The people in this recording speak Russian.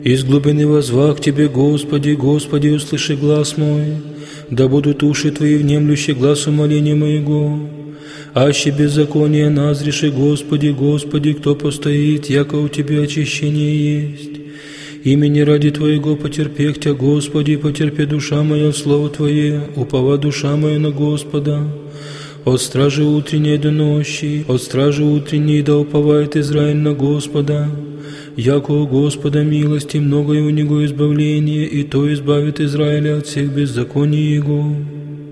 Из глубины воззвах к Тебе, Господи, Господи, услыши глас мой, да будут уши Твои внемлющи гласу моления моего. Аще беззаконие назреши, Господи, Господи, кто постоит, яко у Тебя очищение есть. Имени ради Твоего потерпех Тя, Господи, потерпи душа моя слово Твое, упова душа моя на Господа. От стражи утренней до ночи, от стражи утренней да уповает Израиль на Господа. Яко у Господа милости, многое у Него избавление, и то избавит Израиля от всех беззаконий Его.